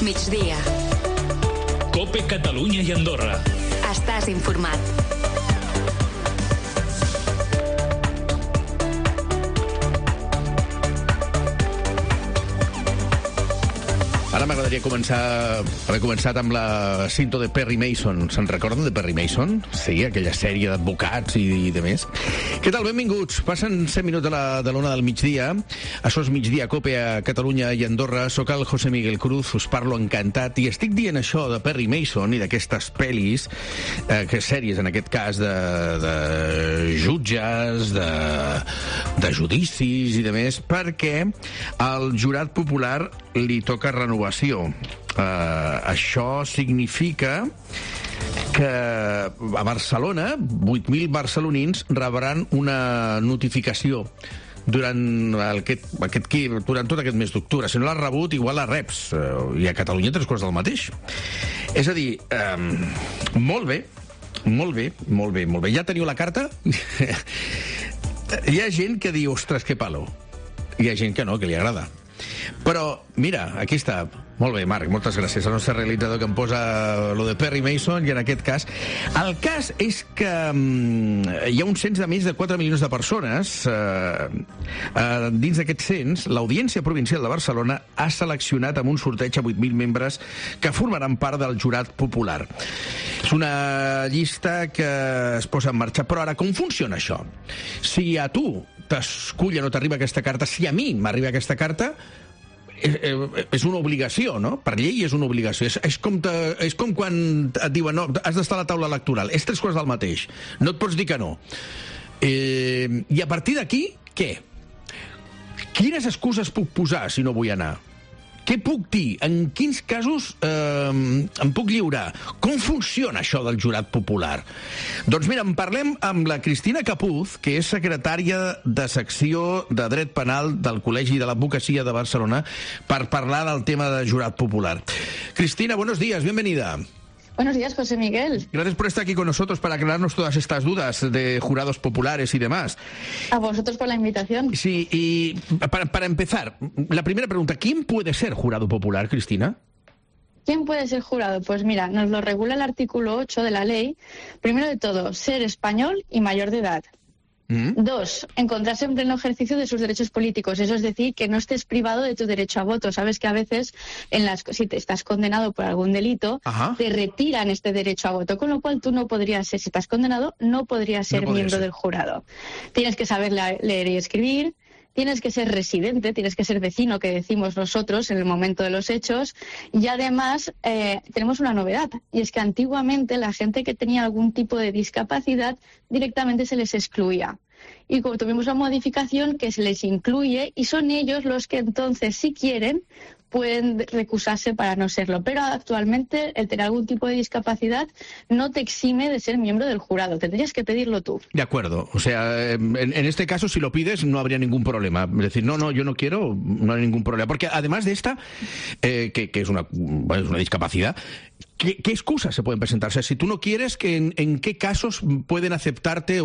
migdia. COPE Catalunya i Andorra. Estàs informat. Ara m'agradaria haver començat amb la cinta de Perry Mason. Se'n recorden de Perry Mason? Sí, aquella sèrie d'advocats i de més. Què tal? Benvinguts. Passen 7 minuts de l'una del migdia. Això és Migdia Cope a Catalunya i Andorra. Soc el José Miguel Cruz, us parlo encantat. I estic dient això de Perry Mason i d'aquestes pel·lis, sèries en aquest cas, de jutges, de judicis i de més, perquè al jurat popular li toca renovació. Això significa que a Barcelona 8.000 barcelonins rebran una notificació durant tot aquest mes d'octubre. Si no l'has rebut, igual la reps. I a Catalunya 3 quarts del mateix. És a dir, molt bé. Ja teniu la carta? Hi ha gent que diu, ostres, que palo. Hi ha gent que no, que li agrada. Però, mira, aquí està. Molt bé, Marc, moltes gràcies al nostre realitzador que em posa lo de Perry Mason, i en aquest cas... El cas és que hi ha un cens de més de 4 milions de persones. Dins d'aquest cens, l'Audiència Provincial de Barcelona ha seleccionat amb un sorteig a 8.000 membres que formaran part del jurat popular. És una llista que es posa en marxa. Però ara, com funciona això? Si a tu t'escullen o t'arriba aquesta carta, si a mi m'arriba aquesta carta, és una obligació, no? Per llei és una obligació. És com quan et diuen, no, has d'estar a la taula electoral. És 3 quarts del mateix. No et pots dir que no. I a partir d'aquí, què? Quines excuses puc posar si no vull anar? Què puc dir? En quins casos em puc lliurar? Com funciona això del jurat popular? Doncs mira, en parlem amb la Cristina Capuz, que és secretària de secció de Dret Penal del Col·legi de l'Advocacia de Barcelona, per parlar del tema de jurat popular. Cristina, buenos días, bienvenida. Buenos días, José Miguel. Gracias por estar aquí con nosotros para aclararnos todas estas dudas de jurados populares y demás. A vosotros por la invitación. Sí, y para empezar, la primera pregunta, ¿quién puede ser jurado popular, Cristina? ¿Quién puede ser jurado? Pues mira, nos lo regula el artículo 8 de la ley. Primero de todo, ser español y mayor de edad. 2, encontrarse en pleno ejercicio de sus derechos políticos. Eso es decir, que no estés privado de tu derecho a voto. Sabes que a veces, si te estás condenado por algún delito, te retiran este derecho a voto, con lo cual tú no podrías ser, si estás condenado, no podrías ser miembro del jurado. Tienes que saber leer y escribir. Tienes que ser residente, tienes que ser vecino, que decimos nosotros en el momento de los hechos. Y además tenemos una novedad, y es que antiguamente la gente que tenía algún tipo de discapacidad directamente se les excluía. Y como tuvimos la modificación, que se les incluye, y son ellos los que entonces, si quieren, pueden recusarse para no serlo. Pero actualmente el tener algún tipo de discapacidad no te exime de ser miembro del jurado. Tendrías que pedirlo tú. De acuerdo. O sea, en este caso, si lo pides, no habría ningún problema. Es decir, no, yo no quiero, no hay ningún problema. Porque además de esta, que es una discapacidad, ¿qué excusas se pueden presentar? O sea, si tú no quieres, ¿en qué casos pueden aceptarte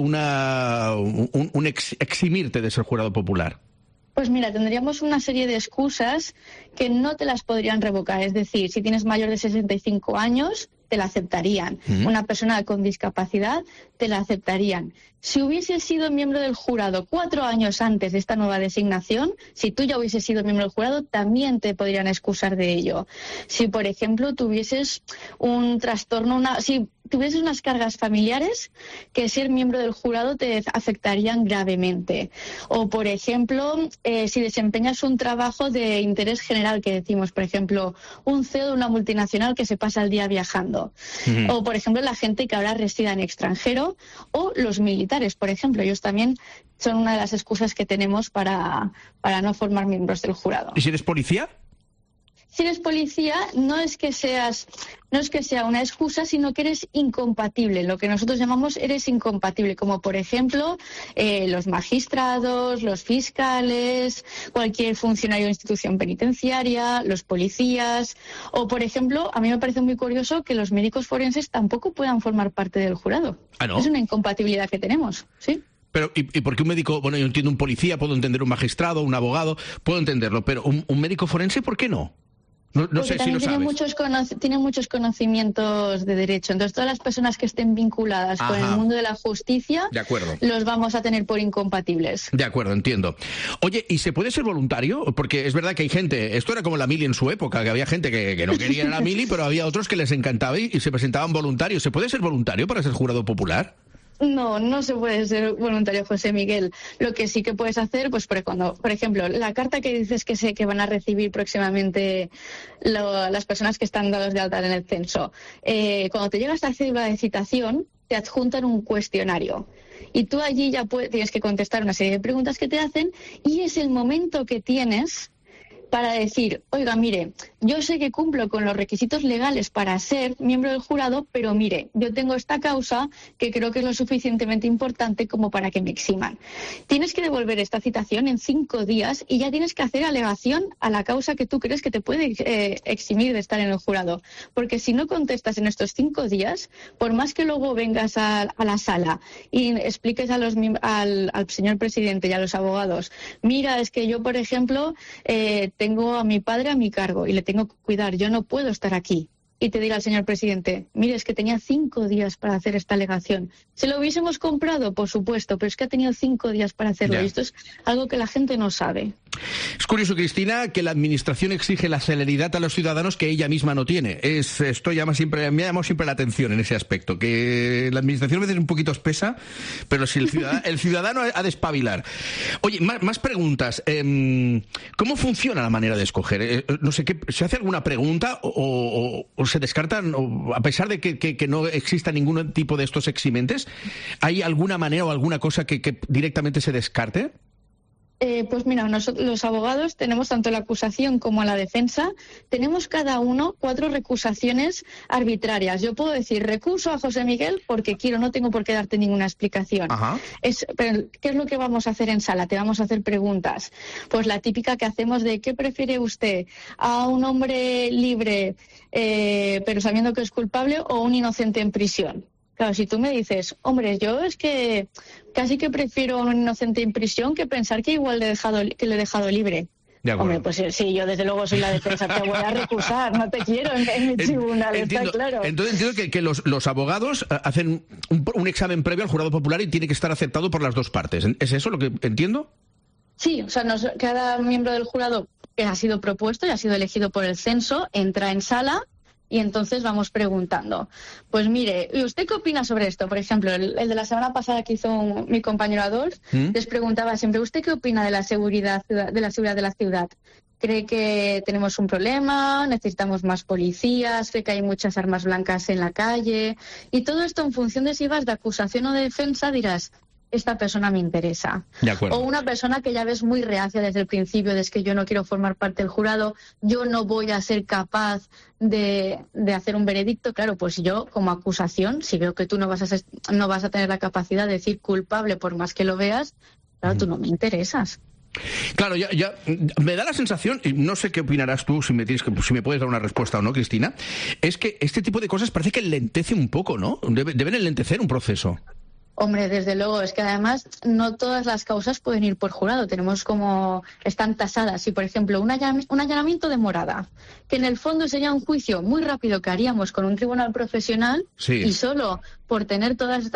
eximirte de ser jurado popular? Pues mira, tendríamos una serie de excusas que no te las podrían revocar. Es decir, si tienes mayor de 65 años, te la aceptarían. Una persona con discapacidad, te la aceptarían. Si hubieses sido miembro del jurado 4 años antes de esta nueva designación, si tú ya hubieses sido miembro del jurado, también te podrían excusar de ello. Si, por ejemplo, tuvieses un trastorno, si tuvieses unas cargas familiares, que ser miembro del jurado te afectarían gravemente. O, por ejemplo, si desempeñas un trabajo de interés general, que decimos, por ejemplo, un CEO de una multinacional que se pasa el día viajando. O, por ejemplo, la gente que ahora resida en extranjero, o los militares, por ejemplo. Ellos también son una de las excusas que tenemos para no formar miembros del jurado. ¿Y si eres policía? Si eres policía, no es que sea una excusa, sino que eres incompatible. Lo que nosotros llamamos eres incompatible, como por ejemplo los magistrados, los fiscales, cualquier funcionario de institución penitenciaria, los policías, o por ejemplo, a mí me parece muy curioso que los médicos forenses tampoco puedan formar parte del jurado. ¿Ah, no? Es una incompatibilidad que tenemos, ¿sí? Pero, ¿y por qué un médico? Bueno, yo entiendo un policía, puedo entender un magistrado, un abogado, puedo entenderlo, pero un médico forense, ¿por qué no? No sé si lo sabes. Tiene muchos conocimientos de derecho. Entonces, todas las personas que estén vinculadas con el mundo de la justicia, de acuerdo, los vamos a tener por incompatibles. De acuerdo, entiendo. Oye, ¿y se puede ser voluntario? Porque es verdad que hay gente, esto era como la mili en su época, que había gente que no quería la mili, pero había otros que les encantaba y se presentaban voluntarios. ¿Se puede ser voluntario para ser jurado popular? No se puede ser voluntario, José Miguel. Lo que sí que puedes hacer, pues cuando, por ejemplo, la carta que dices que van a recibir próximamente las personas que están dadas de alta en el censo, cuando te llega esta cédula de citación, te adjuntan un cuestionario. Y tú allí ya tienes que contestar una serie de preguntas que te hacen y es el momento que tienes para decir, oiga, mire, yo sé que cumplo con los requisitos legales para ser miembro del jurado, pero mire, yo tengo esta causa que creo que es lo suficientemente importante como para que me eximan. Tienes que devolver esta citación en 5 días y ya tienes que hacer alegación a la causa que tú crees que te puede eximir de estar en el jurado. Porque si no contestas en estos 5 días, por más que luego vengas a la sala y expliques al señor presidente y a los abogados, mira, es que yo, por ejemplo, tengo a mi padre a mi cargo y le tengo que cuidar, yo no puedo estar aquí. Y te dirá el señor presidente, mire, es que tenía 5 días para hacer esta alegación. ¿Se lo hubiésemos comprado? Por supuesto, pero es que ha tenido 5 días para hacerlo. Y esto es algo que la gente no sabe. Es curioso, Cristina, que la administración exige la celeridad a los ciudadanos que ella misma no tiene. Esto me ha llamado siempre la atención en ese aspecto, que la administración a veces es un poquito espesa, pero si el ciudadano ha de espabilar. Oye, más preguntas. ¿Cómo funciona la manera de escoger? No sé, ¿se hace alguna pregunta o se descartan, a pesar de que no exista ningún tipo de estos eximentes? ¿Hay alguna manera o alguna cosa que directamente se descarte? Pues mira, nosotros los abogados tenemos tanto la acusación como la defensa, tenemos cada uno 4 recusaciones arbitrarias. Yo puedo decir recuso a José Miguel porque quiero, no tengo por qué darte ninguna explicación. Pero, ¿qué es lo que vamos a hacer en sala? Te vamos a hacer preguntas. Pues la típica que hacemos de ¿qué prefiere usted? ¿A un hombre libre pero sabiendo que es culpable o un inocente en prisión? Claro, si tú me dices, hombre, yo es que casi que prefiero a un inocente en prisión que pensar que igual le he dejado libre. Hombre, pues sí, yo desde luego soy la defensa, te voy a recusar, no te quiero en mi tribunal, está claro. Entonces entiendo que los abogados hacen un examen previo al jurado popular y tiene que estar aceptado por las dos partes. ¿Es eso lo que entiendo? Sí, o sea, cada miembro del jurado que ha sido propuesto y ha sido elegido por el censo entra en sala. Y entonces vamos preguntando. Pues mire, ¿y usted qué opina sobre esto? Por ejemplo, el de la semana pasada que hizo mi compañero Adolf, les preguntaba siempre, ¿usted qué opina de la seguridad de la ciudad? ¿Cree que tenemos un problema? ¿Necesitamos más policías? ¿Cree que hay muchas armas blancas en la calle? Y todo esto en función de si vas de acusación o de defensa dirás, esta persona me interesa. O una persona que ya ves muy reacia desde el principio, de que yo no quiero formar parte del jurado, yo no voy a ser capaz de hacer un veredicto. Claro, pues yo como acusación, si veo que tú no vas a tener la capacidad de decir culpable por más que lo veas, claro, tú no me interesas. Claro, ya me da la sensación, y no sé qué opinarás tú, si me puedes dar una respuesta o no, Cristina, es que este tipo de cosas parece que enlentece un poco, ¿no? Deben enlentecer un proceso. Hombre, desde luego, es que además no todas las causas pueden ir por jurado, tenemos como están tasadas. Si, por ejemplo, un allanamiento de morada, que en el fondo sería un juicio muy rápido que haríamos con un tribunal profesional, y solo por tener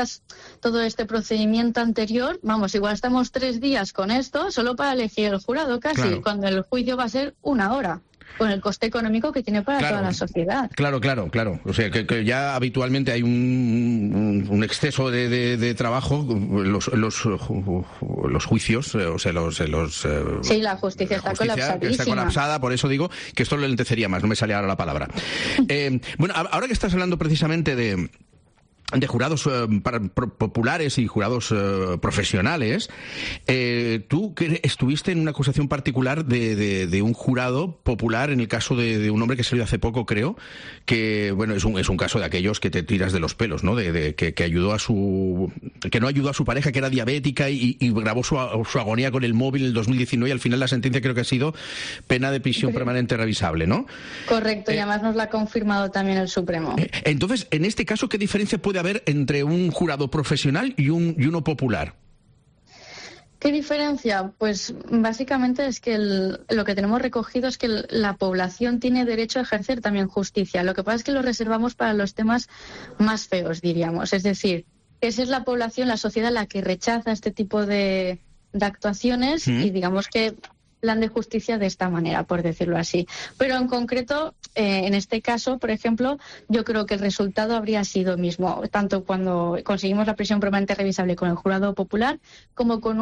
todo este procedimiento anterior, vamos, igual estamos 3 días con esto, solo para elegir el jurado casi, cuando el juicio va a ser 1 hora. Con el coste económico que tiene para toda la sociedad. Claro. O sea, que ya habitualmente hay un exceso de trabajo, los juicios, o sea, sí, la justicia está colapsadísima. Está colapsada, por eso digo que esto lo enlentecería más, no me sale ahora la palabra. Bueno, ahora que estás hablando precisamente de jurados populares y jurados profesionales, tú que estuviste en una acusación particular de un jurado popular en el caso de un hombre que salió hace poco, creo, que bueno, es un caso de aquellos que te tiras de los pelos, ¿no? Que ayudó que no ayudó a su pareja, que era diabética, y grabó su agonía con el móvil en el 2019, y al final la sentencia creo que ha sido pena de prisión permanente revisable, ¿no? Correcto, y además nos la ha confirmado también el Supremo. Entonces, en este caso, ¿qué diferencia puede haber entre un jurado profesional y uno popular? ¿Qué diferencia? Pues básicamente es que lo que tenemos recogido es que la población tiene derecho a ejercer también justicia. Lo que pasa es que lo reservamos para los temas más feos, diríamos. Es decir, esa es la población, la sociedad, la que rechaza este tipo de actuaciones y digamos que plan de justicia de esta manera, por decirlo así. Pero en concreto, en este caso, por ejemplo, yo creo que el resultado habría sido mismo, tanto cuando conseguimos la prisión permanente revisable con el jurado popular, como con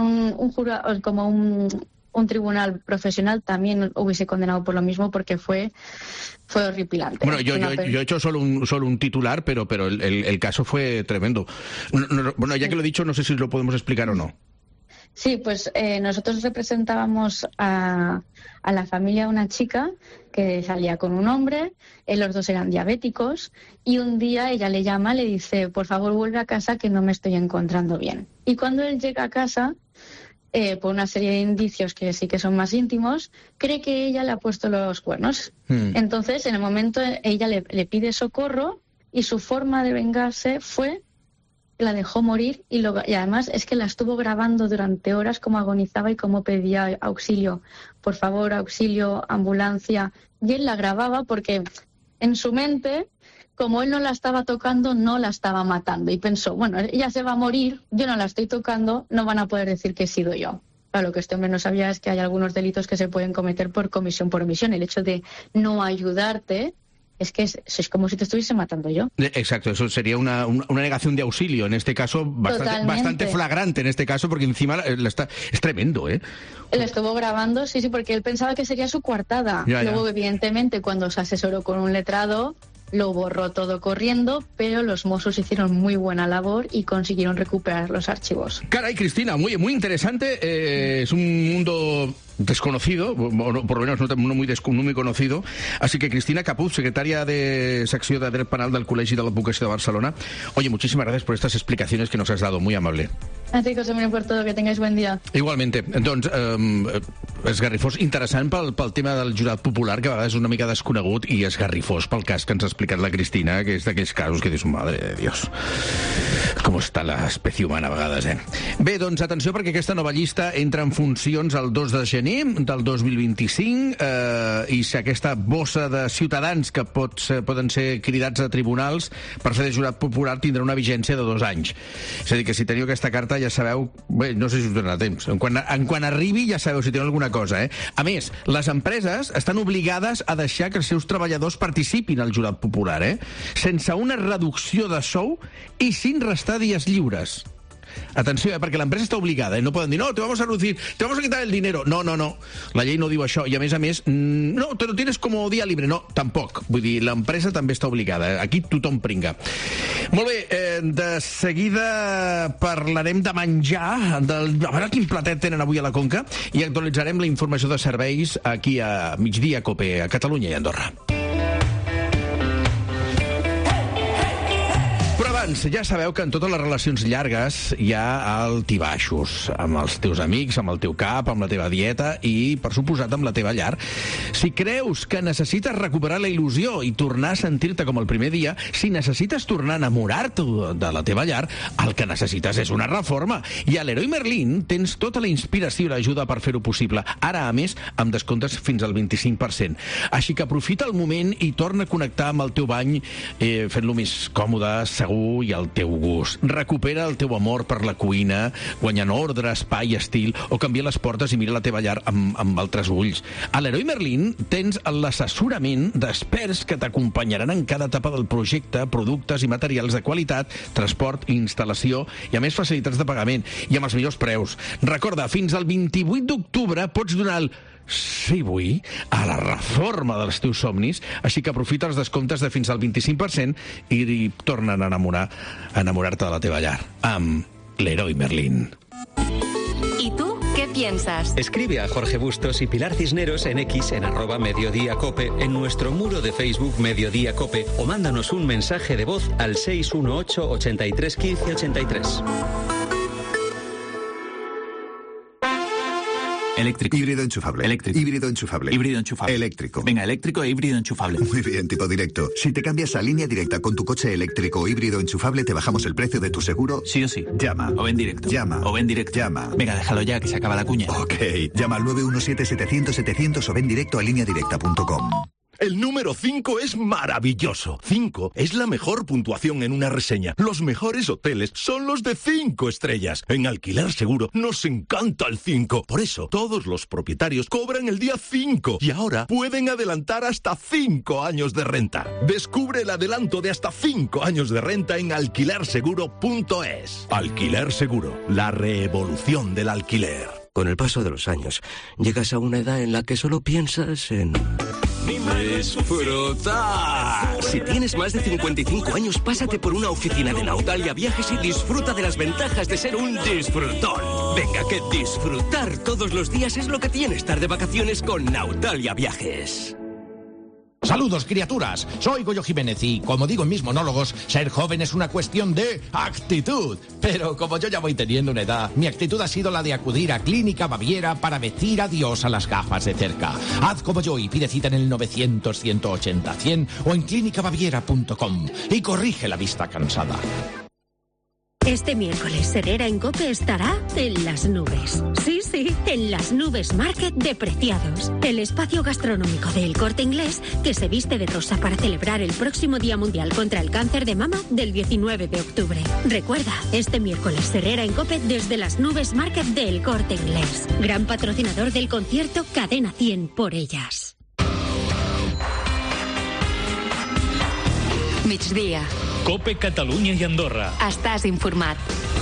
un tribunal profesional también hubiese condenado por lo mismo, porque fue horripilante. Bueno, yo he hecho solo un titular, pero el caso fue tremendo. Bueno, ya que lo he dicho, no sé si lo podemos explicar o no. Sí, pues nosotros representábamos a la familia de una chica que salía con un hombre, los dos eran diabéticos, y un día ella le llama, le dice, por favor vuelve a casa que no me estoy encontrando bien. Y cuando él llega a casa, por una serie de indicios que sí que son más íntimos, cree que ella le ha puesto los cuernos. Entonces, en el momento, ella le pide socorro y su forma de vengarse fue la dejó morir y además es que la estuvo grabando durante horas cómo agonizaba y cómo pedía auxilio. Por favor, auxilio, ambulancia. Y él la grababa porque en su mente, como él no la estaba tocando, no la estaba matando. Y pensó, bueno, ella se va a morir, yo no la estoy tocando, no van a poder decir que he sido yo. Claro, lo que este hombre no sabía es que hay algunos delitos que se pueden cometer por comisión por omisión. El hecho de no ayudarte es que es como si te estuviese matando yo. Exacto, eso sería una negación de auxilio, en este caso bastante flagrante, en este caso, porque encima es tremendo, ¿eh? Él estuvo grabando, sí, porque él pensaba que sería su coartada. Luego, evidentemente, cuando se asesoró con un letrado, lo borró todo corriendo, pero los Mossos hicieron muy buena labor y consiguieron recuperar los archivos. Caray, Cristina, muy interesante. Es un mundo desconocido, o por lo menos no muy conocido. Así que Cristina Capuz, secretaria de secció de Dret Penal del Col·legi de l'Advocacia de Barcelona. Oye, muchísimas gracias por estas explicaciones que nos has dado, muy amable. A ti, José Manuel, por todo, que tengáis buen día. Igualmente. Doncs, esgarrifós, interessant pel tema del jurat popular, que a vegades és una mica desconegut, i esgarrifós pel cas que ens ha explicat la Cristina, que és d'aquells casos que dius, madre de Dios, com està l'espècie humana a vegades, eh? Bé, doncs atenció, perquè aquesta nova llista entra en funcions el 2 de gener del 2025, i si aquesta bossa de ciutadans que poden ser cridats a tribunals per fer de jurat popular tindrà una vigència de 2 anys. És a dir, que si teniu aquesta carta ja sabeu, bé, no sé si us donarà temps, en quan arribi ja sabeu si teniu alguna cosa, eh? A més, les empreses estan obligades a deixar que els seus treballadors participin al jurat popular, sense una reducció de sou i sin restar dies lliures. Atenció, perquè l'empresa està obligada, no poden dir, no, te vamos a reducir, te vamos a quitar el dinero. No, la llei no diu això, i a més, no, te lo tienes como día libre. No, tampoc. Vull dir, l'empresa també està obligada. Aquí tothom pringa. Molt bé, de seguida parlarem de menjar, a veure quin platet tenen avui a la Conca, i actualitzarem la informació de serveis aquí a Migdia Cope, a Catalunya i Andorra. Ja sabeu que en totes les relacions llargues hi ha alt i baixos, amb els teus amics, amb el teu cap, amb la teva dieta i, per suposat, amb la teva llar. Si creus que necessites recuperar la il·lusió i tornar a sentir-te com el primer dia, si necessites tornar a enamorar-te de la teva llar, el que necessites és una reforma. I a l'Heroi Merlin tens tota la inspiració i l'ajuda per fer-ho possible. Ara, a més, amb descomptes fins al 25%. Així que aprofita el moment i torna a connectar amb el teu bany, fent-lo més còmode, segur i al teu gust. Recupera el teu amor per la cuina, guanyant ordre, espai, estil, o canvia les portes i mira la teva llar amb altres ulls. A l'Heroi Merlin tens l'assessorament d'experts que t'acompanyaran en cada etapa del projecte, productes i materials de qualitat, transport i instal·lació, i a més facilitats de pagament, i amb els millors preus. Recorda, fins al 28 d'octubre pots donar el sí vull a la reforma dels teus somnis, així que aprofita els descomptes de fins al 25% i torna a enamorar-te de la teva llar amb l'Heroi Merlin. ¿Y tú qué piensas? Escribe a Jorge Bustos y Pilar Cisneros en X, en @mediodíacope, en nuestro muro de Facebook Mediodía Cope, o mándanos un mensaje de voz al 618 83 15 83. Eléctrico. Híbrido enchufable. Eléctrico. Híbrido enchufable. Híbrido enchufable. Eléctrico. Venga, eléctrico e híbrido enchufable. Muy bien, tipo directo. Si te cambias a Línea Directa con tu coche eléctrico o híbrido enchufable, te bajamos el precio de tu seguro. Sí o sí. Llama. O ven directo. Llama. O ven directo. Llama. Venga, déjalo ya, que se acaba la cuña. Ok. Llama al 917-700-700 o ven directo a lineadirecta.com. El número 5 es maravilloso. 5 es la mejor puntuación en una reseña. Los mejores hoteles son los de 5 estrellas. En Alquiler Seguro nos encanta el 5. Por eso, todos los propietarios cobran el día 5 y ahora pueden adelantar hasta 5 años de renta. Descubre el adelanto de hasta 5 años de renta en alquilerseguro.es. Alquiler Seguro, la revolución del alquiler. Con el paso de los años, llegas a una edad en la que solo piensas en... ¡disfrutar! Si tienes más de 55 años, pásate por una oficina de Nautalia Viajes y disfruta de las ventajas de ser un disfrutón. Venga, que disfrutar todos los días es lo que tiene estar de vacaciones con Nautalia Viajes. Saludos, criaturas. Soy Goyo Jiménez y, como digo en mis monólogos, ser joven es una cuestión de actitud. Pero como yo ya voy teniendo una edad, mi actitud ha sido la de acudir a Clínica Baviera para decir adiós a las gafas de cerca. Haz como yo y pide cita en el 900-180-100 o en clínicabaviera.com y corrige la vista cansada. Este miércoles Herrera en COPE estará en las nubes. Sí, en las nubes Market de Preciados. El espacio gastronómico de El Corte Inglés que se viste de rosa para celebrar el próximo Día Mundial contra el Cáncer de Mama del 19 de octubre. Recuerda, este miércoles Herrera en COPE desde las nubes Market de El Corte Inglés. Gran patrocinador del concierto Cadena 100 por ellas. Migdia. COPE Catalunya i Andorra. Estàs informat.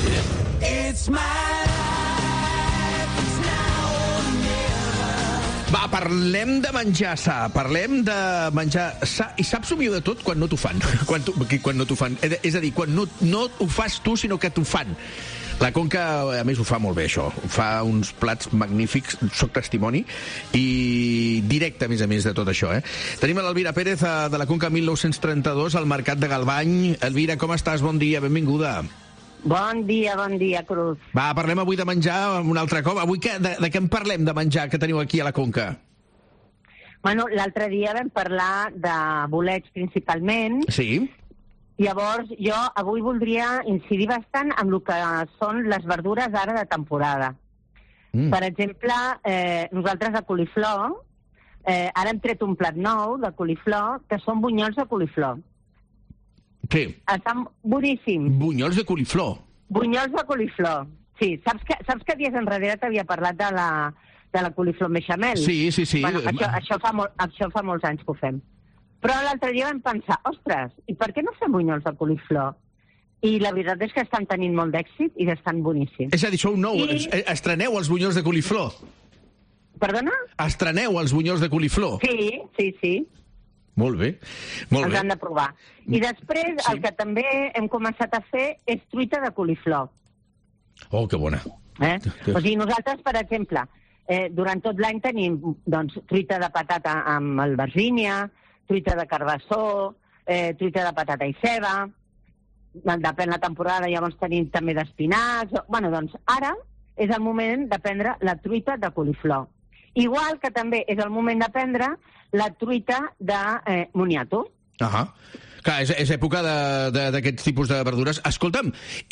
Va, parlem de menjar sa. Parlem de menjar sa. I saps el millor de tot? Quan no t'ho fan. Quan no t'ho fan. És a dir, quan no ho fas tu, sinó que t'ho fan. La Conca, a més, ho fa molt bé, això. Fa uns plats magnífics, soc testimoni, i directe, a més de tot això, Tenim a l'Elvira Pérez, de la Conca 1932, al Mercat de Galvany. Elvira, com estàs? Bon dia, benvinguda. Bon dia, Cruz. Va, parlem avui de menjar un altre cop. Avui de què en parlem, de menjar, que teniu aquí a la Conca? Bueno, l'altre dia vam parlar de bolets, principalment. Sí. Llavors, jo avui voldria incidir bastant en el que són les verdures ara de temporada. Per exemple, nosaltres de coliflor, ara hem tret un plat nou de coliflor, que són bunyols de coliflor. Sí. Estan boníssims. Bunyols de coliflor? Bunyols de coliflor, sí. Saps que dies enrere t'havia parlat de la coliflor bechamel? Sí. Bueno, això fa molts anys que ho fem. Però l'altre dia vam pensar, ostres, i per què no fem bunyols de coliflor? I la veritat és que estan tenint molt d'èxit i estan boníssims. És a dir, sou nou, estreneu els bunyols de coliflor? Perdona? Estreneu els bunyols de coliflor? Sí. Molt bé. Els han de provar. I després el que també hem començat a fer és truita de coliflor. Oh, que bona. O sigui, nosaltres, per exemple, durant tot l'any tenim truita de patata amb albergínia, truita de carbassó, truita de patata i ceba, depèn la temporada, llavors tenim també d'espinacs. Bueno, doncs ara és el moment de prendre la truita de coliflor. Igual que també és el moment de prendre la truita de moniato. Clar, és època d'aquests tipus de verdures. Escolta'm,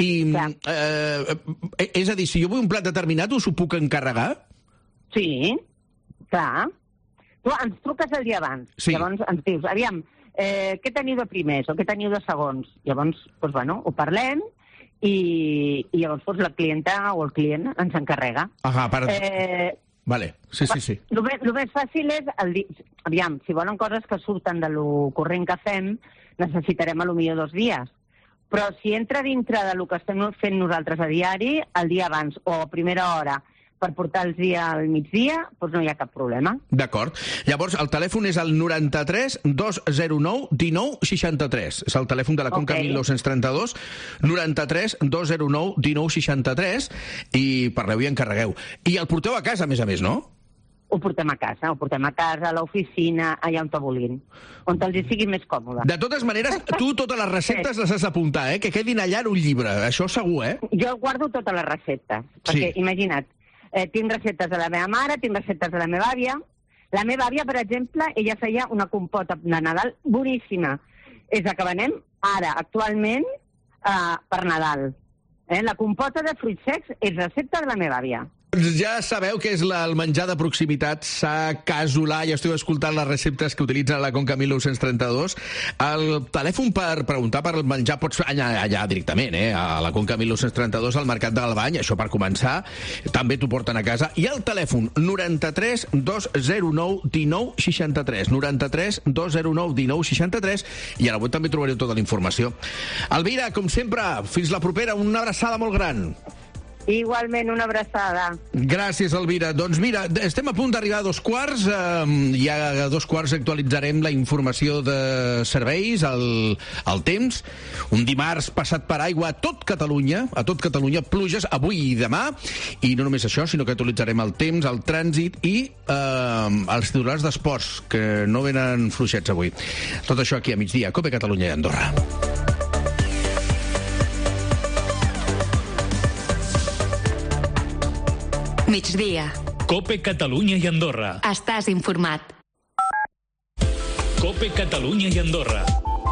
és a dir, si jo vull un plat determinat, us ho puc encarregar? Sí, clar. Tu ens truques el dia abans, llavors ens dius, aviam, què teniu de primers o què teniu de segons? Llavors, ho parlem i llavors la clienta o el client ens encarrega. Vale, sí. El més fàcil és, aviam, si volen coses que surten de lo corrent que fem, necessitarem potser 2 dies. Però si entra dintre de lo que estem fent nosaltres a diari, el dia abans o a primera hora, per portar-los al migdia, doncs no hi ha cap problema. D'acord. Llavors, el telèfon és el 93 209 19 63. És el telèfon de la Conca 1932, 93 209 19 63, i parleu i encarregueu. I el porteu a casa, a més, no? Ho portem a casa, a l'oficina, allà on te vulguin, on els sigui més còmode. De totes maneres, tu totes les receptes les has d'apuntar, que quedin allà en un llibre, això segur, Jo guardo totes les receptes, perquè imagina't, Tinc receptes de la meva mare, tinc receptes de la meva àvia. La meva àvia, per exemple, ella feia una compota de Nadal boníssima. És la que venem ara, actualment, per Nadal. La compota de fruits secs és recepta de la meva àvia. Ja sabeu que és el menjar de proximitat, sa casolà. Ja estic escoltant les receptes que utilitzen a la Conca 1932. El telèfon per preguntar per menjar pots anar allà directament, a la Conca 1932, al Mercat de Galvany, això per començar. També t'ho porten a casa. I el telèfon 93 209 19 63. 93 209 19 63. I a la web també trobareu tota la informació. Elvira, com sempre, fins la propera. Una abraçada molt gran. Igualment, una abraçada. Gràcies, Elvira. Doncs mira, estem a punt d'arribar a 2:15. Ja a 2:15 actualitzarem la informació de serveis, el temps. Un dimarts passat per aigua a tot Catalunya, pluges avui i demà. I no només això, sinó que actualitzarem el temps, el trànsit i els titulars d'esports, que no venen fluixets avui. Tot això aquí a migdia, COPE Catalunya i Andorra. Migdia. COPE Catalunya i Andorra. Estàs informat. COPE Catalunya i Andorra.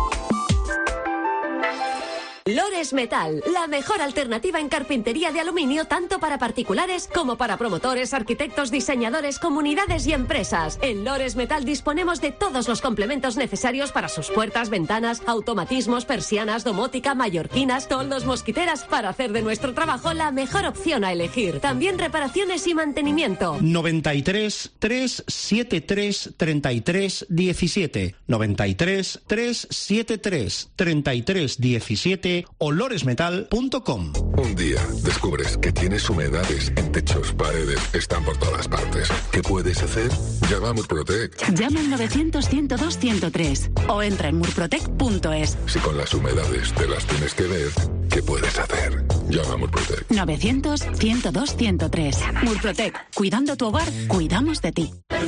Lores Metal, la mejor alternativa en carpintería de aluminio tanto para particulares como para promotores, arquitectos, diseñadores, comunidades y empresas. En Lores Metal disponemos de todos los complementos necesarios para sus puertas, ventanas, automatismos, persianas, domótica, mallorquinas, toldos, mosquiteras, para hacer de nuestro trabajo la mejor opción a elegir. También reparaciones y mantenimiento. 93 373 33 17. 93 373 33 17 o loresmetal.com. Un día descubres que tienes humedades en techos, paredes, están por todas partes. ¿Qué puedes hacer? Llama a Murprotec. Llama al 900-102-103 o entra en murprotec.es. Si con las humedades te las tienes que ver, ¿qué puedes hacer? Llama a Murprotec. 900-102-103. Murprotec. Cuidando tu hogar, cuidamos de ti. Hay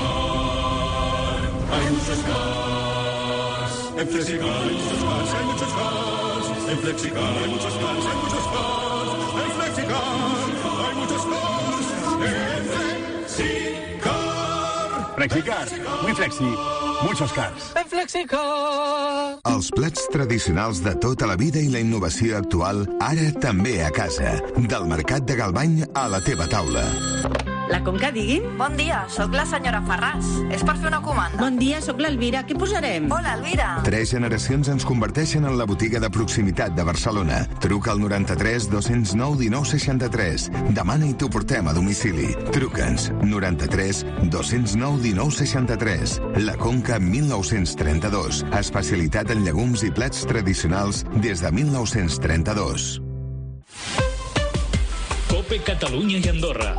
muchos cars. En Flexicar hay muchos cars, hay muchos cars. En Flexicar hay muchos cars, hay muchos cars. En Flexicar hay muchos cars. En Flexicar. Flexicar, muy flexi, muchos cars. En Flexicar. Els plats tradicionals de tota la vida i la innovació actual, ara també a casa. Del Mercat de Galvany a la teva taula. La Conca, digui'm. Bon dia, sóc la senyora Ferràs. És per fer una comanda. Bon dia, sóc l'Elvira. Què posarem? Hola, Elvira. 3 generacions ens converteixen en la botiga de proximitat de Barcelona. Truca al 93 209 19 63. Demana i t'ho portem a domicili. Truca'ns. 93 209 19 63. La Conca 1932. Especialitat en llegums i plats tradicionals des de 1932. COPE Catalunya i Andorra.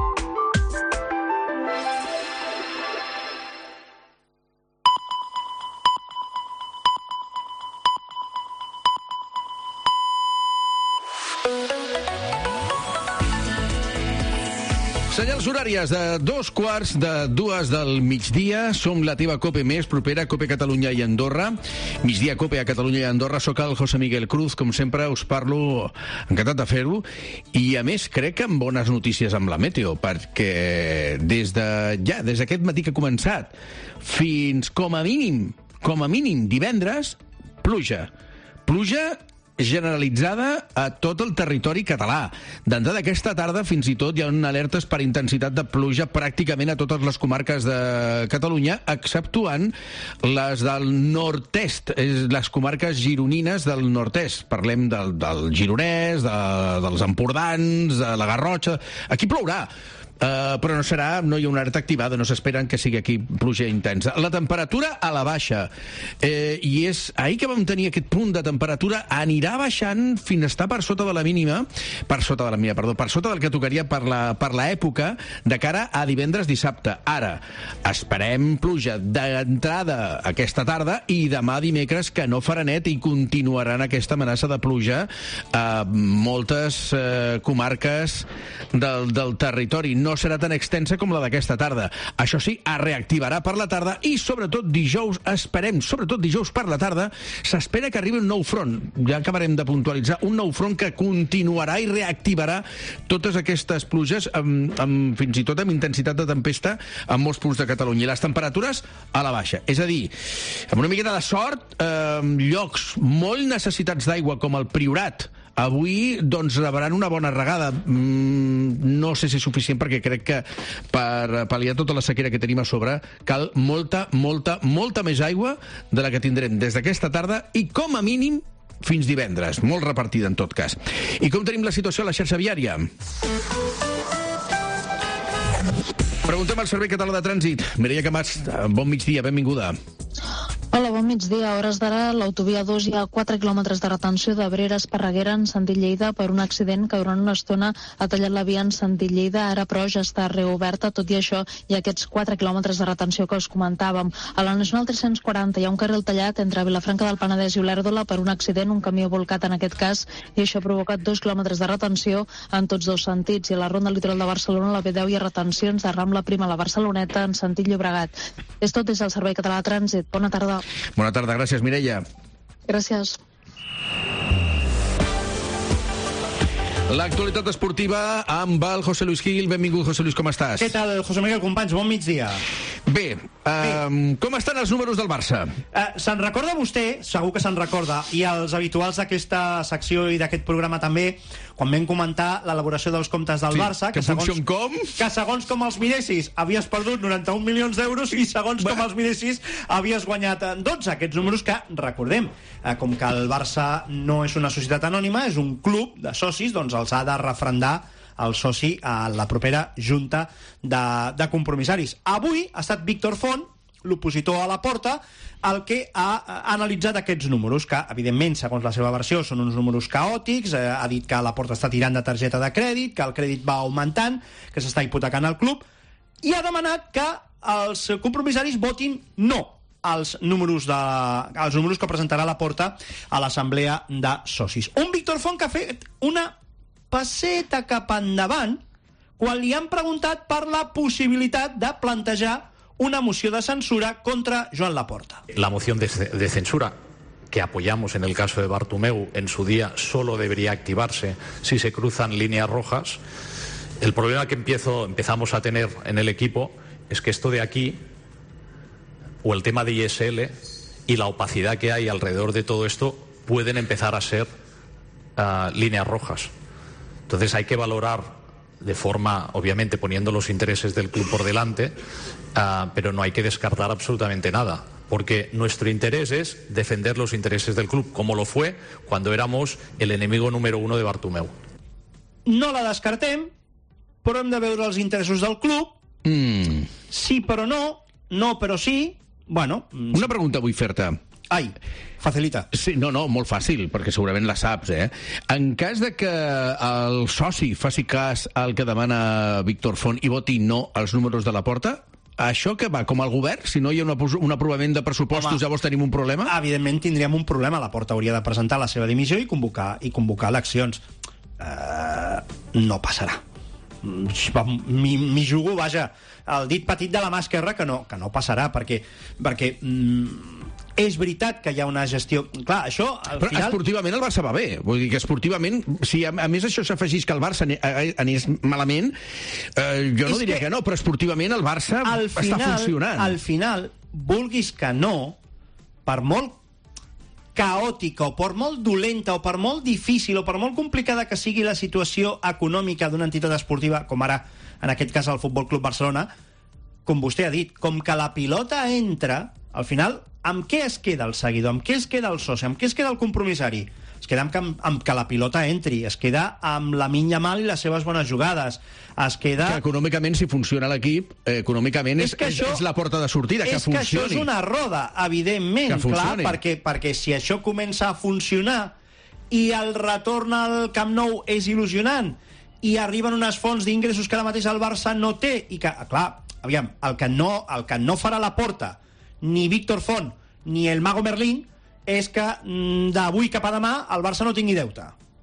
Senyals horàries de 2:15 del migdia. Som la teva COPE més propera, COPE Catalunya i Andorra. Migdia COPE a Catalunya i Andorra. Soc el José Miguel Cruz. Com sempre us parlo, encantat de fer-ho. I a més crec que amb bones notícies amb la meteo, perquè des d'aquest matí que ha començat fins com a mínim divendres, pluja generalitzada a tot el territori català. D'entrada aquesta tarda fins i tot hi ha alertes per intensitat de pluja pràcticament a totes les comarques de Catalunya, exceptuant les del nord-est, les comarques gironines del nord-est. Parlem del Gironès, dels Empordans, de la Garrotxa. Aquí plourà. Però no hi ha una alerta activada, no s'esperen que sigui aquí pluja intensa. La temperatura a la baixa, i és ahir que vam tenir aquest punt de temperatura, anirà baixant fins a estar per sota del que tocaria per l'època de cara a divendres, dissabte. Ara, esperem pluja d'entrada aquesta tarda i demà dimecres, que no farà net i continuaran aquesta amenaça de pluja a moltes comarques del territori. No no serà tan extensa com la d'aquesta tarda. Això sí, es reactivarà per la tarda i sobretot dijous per la tarda s'espera que arribi un nou front. Ja acabarem de puntualitzar un nou front que continuarà i reactivarà totes aquestes pluges fins i tot amb intensitat de tempesta en molts punts de Catalunya. I les temperatures a la baixa. És a dir, amb una miqueta de sort, llocs molt necessitats d'aigua com el Priorat avui doncs rebran una bona regada. No sé si és suficient perquè crec que per pal·liar tota la sequera que tenim a sobre cal molta més aigua de la que tindrem des d'aquesta tarda i com a mínim fins divendres, molt repartida en tot cas. I com tenim la situació a la xarxa viària? Preguntem al Servei Català de Trànsit. Mireia Camats, bon migdia, benvinguda. Hola, bon migdia. A hores d'ara, l'autovia 2 hi ha 4 quilòmetres de retenció de Abrera a Esparreguera en sentit Lleida per un accident que durant una estona ha tallat la via en sentit Lleida. Ara, però, ja està reoberta. Tot i això, hi ha aquests 4 quilòmetres de retenció que us comentàvem. A la Nacional 340 hi ha un carril tallat entre Vilafranca del Penedès i Olèrdola per un accident, un camió volcat en aquest cas, i això ha provocat 2 quilòmetres de retenció en tots dos sentits. I a la ronda litoral de Barcelona, la B10 hi ha retencions de Rambla Prima a la Barceloneta en sentit Llobregat. És tot des del Servei Català de Trànsit. Bona tarda. Bona tarda, gràcies, Mireia. Gràcies. L'actualitat esportiva amb el José Luis Gil. Benvingut, José Luis, com estàs? Què tal, José Miguel, companys? Bon migdia. Bé, com estan els números del Barça? Se'n recorda vostè, segur que se'n recorda, i els habituals d'aquesta secció i d'aquest programa també, quan vam comentar l'elaboració dels comptes del Barça, que segons com els miressis havies perdut 91 milions d'euros i segons com els miressis havies guanyat 12. Aquests números que, recordem, com que el Barça no és una societat anònima, és un club de socis, doncs els ha de refrendar el soci a la propera junta de compromissaris. Avui ha estat Víctor Font, l'opositor a Laporta, el que ha analitzat aquests números, que, evidentment, segons la seva versió, són uns números caòtics. Ha dit que Laporta està tirant de targeta de crèdit, que el crèdit va augmentant, que s'està hipotecant el club, i ha demanat que els compromissaris votin no als números que presentarà Laporta a l'assemblea de socis. Un Víctor Font que ha fet una passeta cap endavant quan li han preguntat per la possibilitat de plantejar una moció de censura contra Joan Laporta. La moción de censura que apoyamos en el caso de Bartomeu en su día solo debería activarse si se cruzan líneas rojas. El problema que empezamos a tener en el equipo es que esto de aquí, o el tema de ISL y la opacidad que hay alrededor de todo esto, pueden empezar a ser líneas rojas. Entonces hay que valorar de forma, obviamente, poniendo los intereses del club por delante, pero no hay que descartar absolutamente nada, porque nuestro interés es defender los intereses del club, como lo fue cuando éramos el enemigo número 1 de Bartomeu. No la descartem, però hem de veure els interessos del club. Sí però no, no però sí. Bueno, una pregunta vull fer-te. Ai, facilita. Sí, no, molt fàcil, perquè segurament la saps, En cas de que el soci faci cas al que demana Víctor Font i voti no als números de Laporta, això que va com al govern? Si no hi ha un aprovament de pressupostos, llavors tenim un problema? Evidentment tindríem un problema. Laporta hauria de presentar la seva dimissió i convocar eleccions. No passarà. M'hi jugo, vaja, el dit petit de la mà esquerra que no passarà, perquè és veritat que hi ha una gestió. Clar, això al però final... esportivament el Barça va bé. Vull dir que esportivament, si a més això s'afegís que el Barça anés malament, jo no diria que no, però esportivament el Barça està funcionant. Al final, vulguis que no, per molt caòtica o per molt dolenta o per molt difícil o per molt complicada que sigui la situació econòmica d'una entitat esportiva, com ara en aquest cas el Futbol Club Barcelona, com vostè ha dit, com que la pilota entra, al final, amb què es queda el seguidor? Amb què es queda el soci? Amb què es queda el compromissari? Es queda amb que la pilota entri, es queda amb Lamine Yamal i les seves bones jugades, es queda... Que econòmicament, si funciona l'equip, econòmicament és la porta de sortida, que funcioni. És que això és una roda, evidentment, clar, perquè si això comença a funcionar i el retorn al Camp Nou és il·lusionant i arriben unes fonts d'ingressos que ara mateix el Barça no té, i que, clar, aviam, el que no farà Laporta, ni Víctor Font, ni el Mago Merlín, és que d'avui cap a demà el Barça no tingui deute.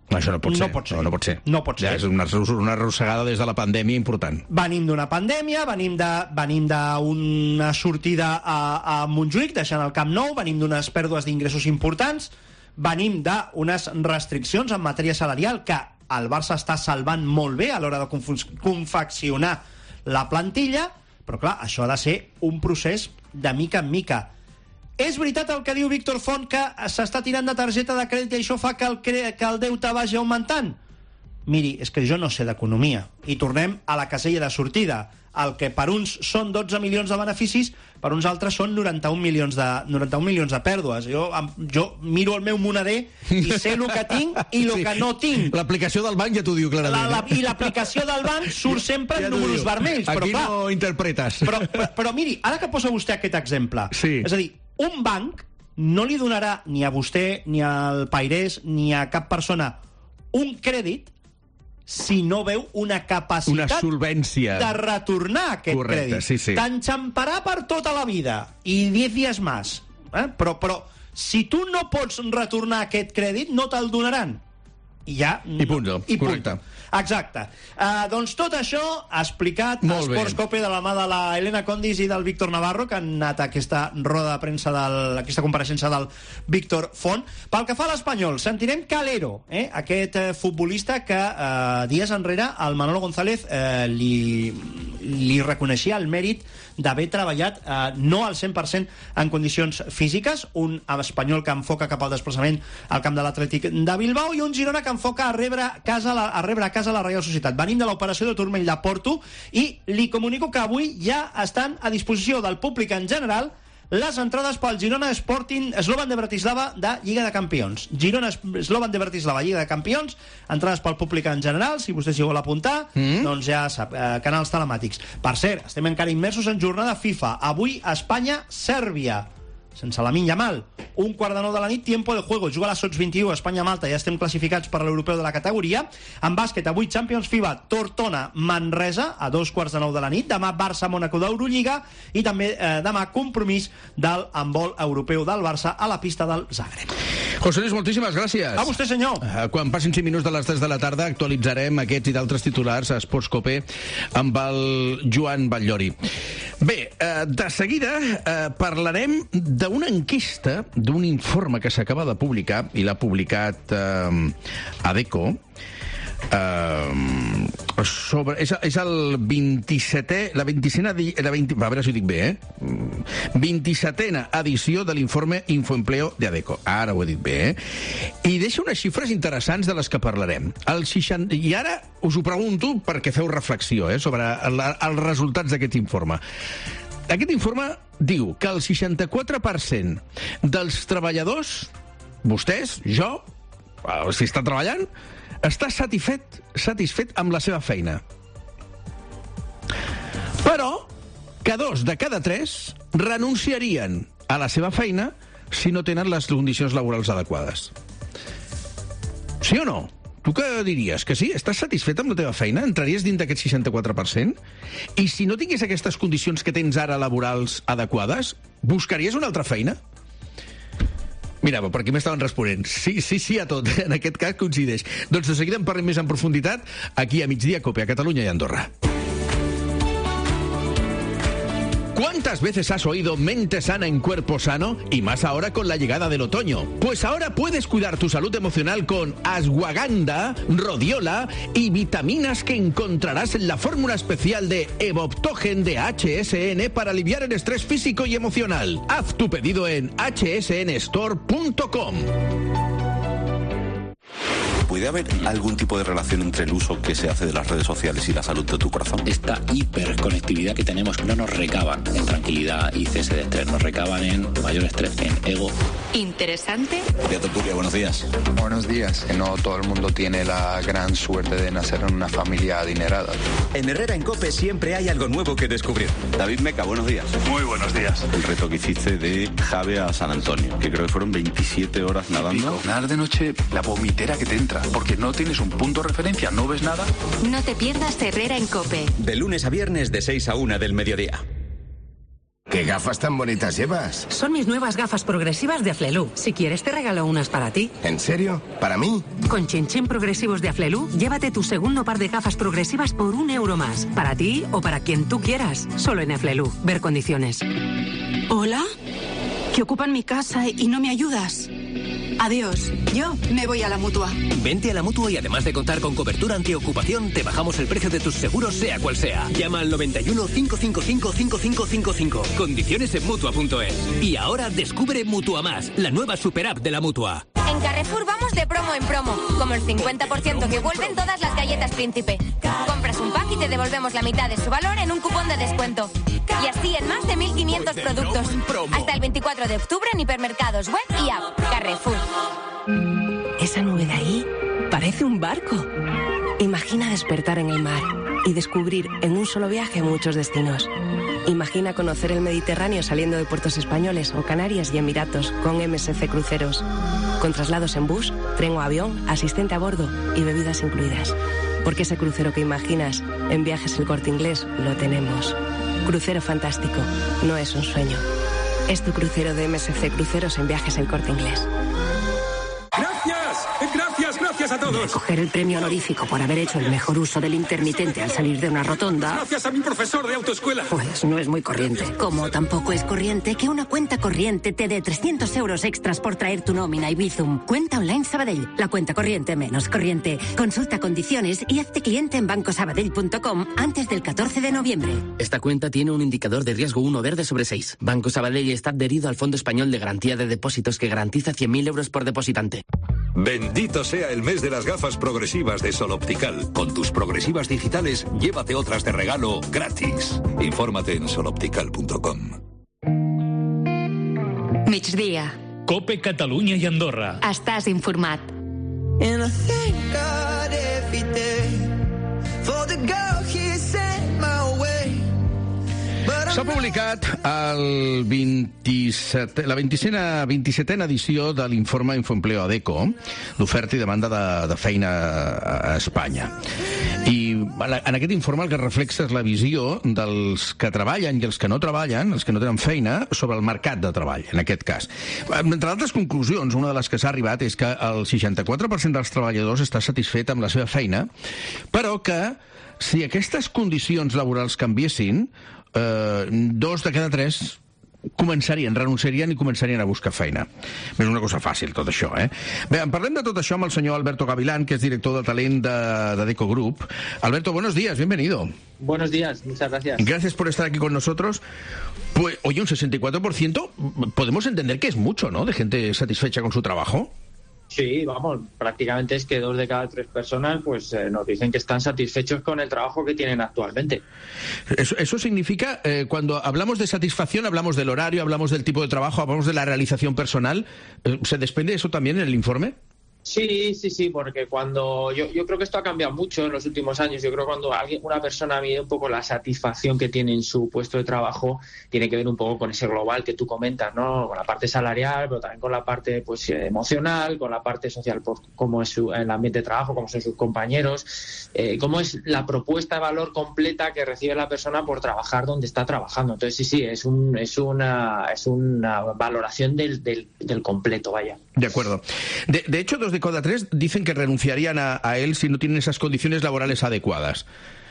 Això no pot ser. No pot ser. Ja és una arrossegada des de la pandèmia important. Venim d'una pandèmia, venim d'una sortida a Montjuïc, deixant el Camp Nou, venim d'unes pèrdues d'ingressos importants, venim d'unes restriccions en matèria salarial que el Barça està salvant molt bé a l'hora de confeccionar la plantilla, però clar, això ha de ser un procés de mica en mica. És veritat el que diu Víctor Font, que s'està tirant de targeta de crèdit i això fa que el deute vagi augmentant? Miri, és que jo no sé d'economia. I tornem a la casella de sortida. El que per uns són 12 milions de beneficis, per uns altres són 91 milions de pèrdues. Jo miro el meu moneder i sé el que tinc i el que no tinc. L'aplicació del banc ja t'ho diu clarament. I l'aplicació del banc surt sempre en números vermells. Aquí no interpretes. Però miri, ara que posa vostè aquest exemple, és a dir, un banc no li donarà ni a vostè, ni al Pairés, ni a cap persona un crèdit si no veu una capacitat, una solvència de retornar aquest crèdit. Sí. T'enxamparà per tota la vida i 10 dies més. Però si tu no pots retornar aquest crèdit, no te'l donaran. I punt. Correcte. Exacte. Doncs tot això explicat a Sports Cope de la mà de la Elena Condis i del Víctor Navarro, que han anat a aquesta roda de premsa, aquesta compareixença del Víctor Font. Pel que fa a l'Espanyol, sentirem Calero, aquest futbolista que dies enrere el Manolo González li reconeixia el mèrit d'haver treballat no al 100% en condicions físiques, un espanyol que enfoca cap al desplaçament al camp de l'Atlètic de Bilbao i un Girona que enfoca a rebre a casa la Reial Societat. Venim de l'operació de turmell de Porto i li comunico que avui ja estan a disposició del públic en general les entrades pel Girona Sporting Slovan de Bratislava de Lliga de Campions. Girona Slovan de Bratislava, Lliga de Campions, entrades pel públic en general, si vostè s'hi vol apuntar, doncs ja sap, canals telemàtics. Per cert, estem encara immersos en jornada FIFA. Avui Espanya-Sèrbia, sense Lamine Yamal. 1:15 de la nit, tiempo de juego. Juga a les 8:21, Espanya-Malta, ja estem classificats per l'europeu de la categoria. En bàsquet, avui Champions FIBA, Tortona-Manresa, a 2:15 de la nit. Demà Barça-Mónaco d'Eurolliga i també demà compromís del handbol europeu del Barça a la pista del Zagreb. José Luis, moltíssimes gràcies. A vostè, senyor. Quan passin 5 minuts de les 3 de la tarda actualitzarem aquests i d'altres titulars a Sports Cope amb el Joan Batllori. Bé, de seguida parlarem d'una enquesta, d'un informe que s'acaba de publicar, i l'ha publicat Adecco, és el 27è, a veure si ho dic bé, 27a edició de l'informe Infoempleo de Adecco. Ara ho he dit bé, i deixa unes xifres interessants de les que parlarem. I ara us ho pregunto perquè feu reflexió sobre els resultats d'aquest informe. Aquest informe diu que el 64% dels treballadors, vostès, jo, si està treballant, està satisfet amb la seva feina. Però que 2 de cada 3 renunciarien a la seva feina si no tenen les condicions laborals adequades. Sí o no? Tu què diries? Que sí? Estàs satisfet amb la teva feina? Entraries dins d'aquest 64%? I si no tingués aquestes condicions que tens ara laborals adequades, buscaries una altra feina? Mira, per aquí m'estaven responent. Sí a tot. En aquest cas coincideix. Doncs de seguida en parlem més en profunditat aquí a Migdia Cope, a Catalunya i Andorra. ¿Cuántas veces has oído mente sana en cuerpo sano? Y más ahora con la llegada del otoño. Pues ahora puedes cuidar tu salud emocional con Ashwagandha, Rhodiola y vitaminas que encontrarás en la fórmula especial de Evoptogen de HSN para aliviar el estrés físico y emocional. Haz tu pedido en hsnstore.com. ¿Puede haber algún tipo de relación entre el uso que se hace de las redes sociales y la salud de tu corazón? Esta hiperconectividad que tenemos no nos recaban en tranquilidad y cese de estrés, nos recaban en mayor estrés, en ego. ¿Interesante? María Tertulia, buenos días. Buenos días. No todo el mundo tiene la gran suerte de nacer en una familia adinerada. En Herrera en COPE siempre hay algo nuevo que descubrir. David Meca, buenos días. Muy buenos días. El reto que hiciste de Jave a San Antonio, que creo que fueron 27 horas nadando. Nadar de noche, la vomitera que te entra, porque no tienes un punto de referencia, no ves nada. No te pierdas Herrera en COPE. De lunes a viernes de 6 a 1 del mediodía. ¿Qué gafas tan bonitas llevas? Son mis nuevas gafas progresivas de Aflelu. Si quieres te regalo unas para ti. ¿En serio? ¿Para mí? Con Chin progresivos de Aflelu, llévate tu segundo par de gafas progresivas por €1 más. Para ti o para quien tú quieras. Solo en Aflelu. Ver condiciones. ¿Hola? Que ocupan mi casa y no me ayudas. Adiós. Yo me voy a la Mutua. Vente a la Mutua y además de contar con cobertura antiocupación, te bajamos el precio de tus seguros sea cual sea. Llama al 91 555 5555. Condiciones en Mutua.es. Y ahora descubre Mutua Más, la nueva super app de la Mutua. En Carrefour vamos de promo en promo, como el 50% que vuelven todas las galletas Príncipe. Compras un pack y te devolvemos la mitad de su valor en un cupón de descuento. Y así en más de 1.500 productos. Hasta el 24 de octubre en hipermercados, web y app. Carrefour. Esa nube de ahí parece un barco. Imagina despertar en el mar y descubrir en un solo viaje muchos destinos. Imagina conocer el Mediterráneo saliendo de puertos españoles o Canarias y Emiratos con MSC Cruceros. Con traslados en bus, tren o avión, asistente a bordo y bebidas incluidas. Porque ese crucero que imaginas en Viajes El Corte Inglés lo tenemos. Crucero fantástico, no es un sueño. Es tu crucero de MSC Cruceros en Viajes El Corte Inglés. Gracias a todos. Coger el premio honorífico por haber hecho el mejor uso del intermitente al salir de una rotonda. Gracias a mi profesor de autoescuela. Pues no es muy corriente. Como tampoco es corriente que una cuenta corriente te dé 300 euros extras por traer tu nómina y Bizum. Cuenta online Sabadell. La cuenta corriente menos corriente. Consulta condiciones y hazte cliente en bancosabadell.com antes del 14 de noviembre. Esta cuenta tiene un indicador de riesgo 1 verde sobre 6. Banco Sabadell está adherido al Fondo Español de Garantía de Depósitos que garantiza 100.000 euros por depositante. Bendito sea el mes de las gafas progresivas de Sol Optical. Con tus progresivas digitales, llévate otras de regalo gratis. Infórmate en soloptical.com. Migdia. Cope Catalunya i Andorra. Estàs informat. S'ha publicat la 27a edició de l'informe Infoempleo ADECO, d'oferta i demanda de feina a Espanya. I en aquest informe el que reflexa és la visió dels que treballen i els que no treballen, els que no tenen feina, sobre el mercat de treball, en aquest cas. Entre altres conclusions, una de les que s'ha arribat és que el 64% dels treballadors està satisfet amb la seva feina, però que si aquestes condicions laborals canviessin, 2 de cada 3 renunciarien i començarien a buscar feina. És una cosa fàcil, tot això, eh? Bé, parlem de tot això amb el senyor Alberto Gavilán, que es director de talent de Deco Group. Alberto, buenos días, bienvenido. Buenos días, muchas gracias. Gracias por estar aquí con nosotros. Pues, oye, un 64%, podemos entender que es mucho, ¿no?, de gente satisfecha con su trabajo. Sí, vamos, prácticamente es que 2 de cada 3 personas pues nos dicen que están satisfechos con el trabajo que tienen actualmente. Eso significa, cuando hablamos de satisfacción, hablamos del horario, hablamos del tipo de trabajo, hablamos de la realización personal. ¿Se desprende eso también en el informe? Sí, porque cuando yo creo que esto ha cambiado mucho en los últimos años. Yo creo que cuando una persona mide un poco la satisfacción que tiene en su puesto de trabajo, tiene que ver un poco con ese global que tú comentas, ¿no? Con la parte salarial, pero también con la parte pues emocional, con la parte social, pues, cómo es el ambiente de trabajo, cómo son sus compañeros, cómo es la propuesta de valor completa que recibe la persona por trabajar donde está trabajando. Entonces sí, es una valoración del completo, vaya. De acuerdo. De hecho, 2 de cada 3 dicen que renunciarían a él si no tienen esas condiciones laborales adecuadas.